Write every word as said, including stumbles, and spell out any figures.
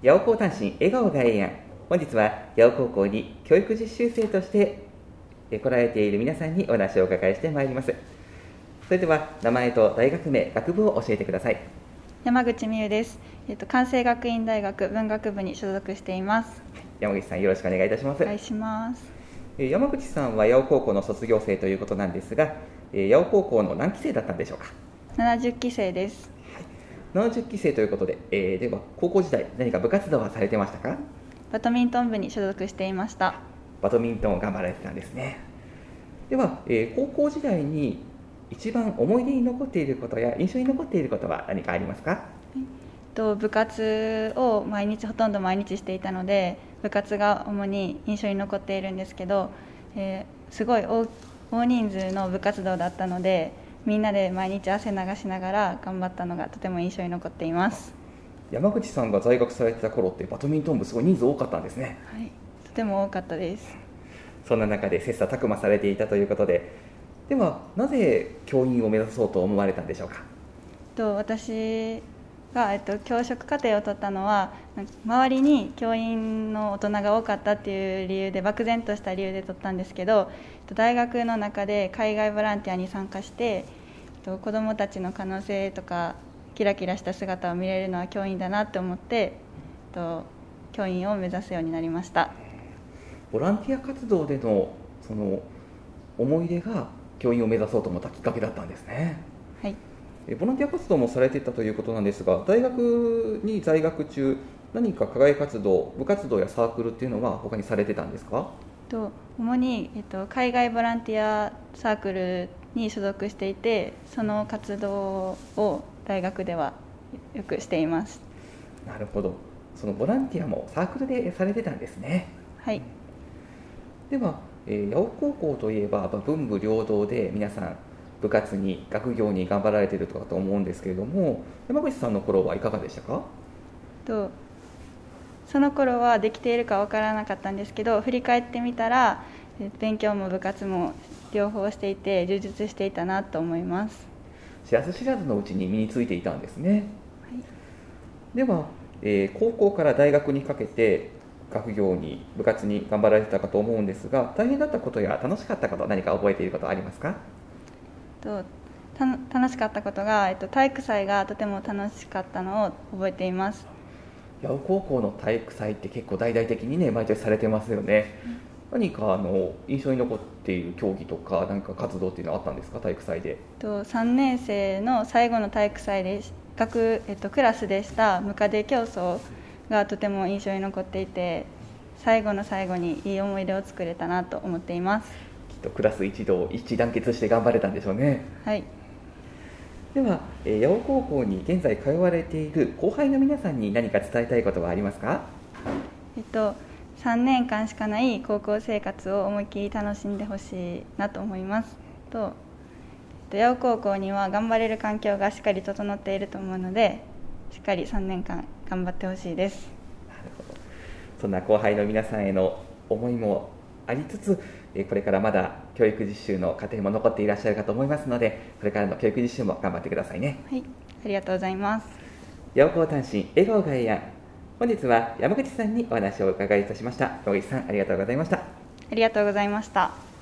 八尾高単身笑顔がええやん。本日は八尾高校に教育実習生として来られている皆さんにお話をお伺いしてまいります。それでは名前と大学名、学部を教えてください。 山口美優です。えっと、関西学院大学文学部に所属しています。 山口さん、よろしくお願いいたします。 お願いします。 山口さんは八尾高校の卒業生ということなんですが、八尾高校の何期生だったんでしょうか。 ななじゅっきせいです。 はい、ななじゅっきせいということで、えー、では高校時代何か部活動はされてましたか。 バドミントン部に所属していました。 バドミントンを頑張られてたんですね。では、えー、高校時代に一番思い出に残っていることや印象に残っていることは何かありますか。 と部活を毎日ほとんど毎日していたので、部活が主に印象に残っているんですけど、えー、すごい 大, 大人数の部活動だったので、みんなで毎日汗流しながら頑張ったのがとても印象に残っています。 山口さんが在学されてた頃ってバドミントン部すごい人数多かったんですね。 はい、とても多かったです。 そんな中で切磋琢磨されていたということで、ではなぜ教員を目指そうと思われたんでしょうか。 と私が、えっと、教職課程を取ったのは、周りに教員の大人が多かったっていう理由で、漠然とした理由で取ったんですけど、大学の中で海外ボランティアに参加して、子どもたちの可能性とかキラキラした姿を見れるのは教員だなと思って、教員を目指すようになりました。 ボランティア活動でのその思い出が教員を目指そうと思ったきっかけだったんですね。 はい、 ボランティア活動もされていたということなんですが、大学に在学中何か課外活動、部活動やサークルっていうのは他にされてたんですか。 と主に、えっと、海外ボランティアサークルに所属していて、その活動を大学ではよくしています。 なるほど。そのボランティアもサークルでされてたんですね。 はい。 では、えー、八尾高校といえば文武両道で皆さん部活に学業に頑張られているとかと思うんですけれども、山口さんの頃はいかがでしたか。 とその頃はできているか分からなかったんですけど、振り返ってみたら勉強も部活も両方していて充実していたなと思います。 知らず知らずのうちに身についていたんですね。はい、では、えー、高校から大学にかけて学業に部活に頑張られてたかと思うんですが、大変だったことや楽しかったこと、何か覚えていることはありますか。 とた楽しかったことが、えっと、体育祭がとても楽しかったのを覚えています。 八尾高校の体育祭って結構大々的にね毎年されてますよね。うん、何かあの印象に残っている競技とか何か活動っていうのはあったんですか、体育祭で。 とさんねんせいの最後の体育祭で学、えっと、クラスでしたムカデ競争がとても印象に残っていて、最後の最後にいい思い出を作れたなと思っています。 きっとクラス一同一致団結して頑張れたんでしょうね。 はい。 では、えー、八尾高校に現在通われている後輩の皆さんに何か伝えたいことはありますか。 えっと、さんねんかんしかない高校生活を思いっきり楽しんでほしいなと思います。と八尾高校には頑張れる環境がしっかり整っていると思うので、しっかりさんねんかん頑張ってほしいです。 なるほど。そんな後輩の皆さんへの思いもありつつ、これからまだ教育実習の過程も残っていらっしゃるかと思いますので、これからの教育実習も頑張ってくださいね。 はい、ありがとうございます。 八尾高単身笑顔がええやん。本日は山口さんにお話をお伺いいたしました。山口さん、ありがとうございました。 ありがとうございました。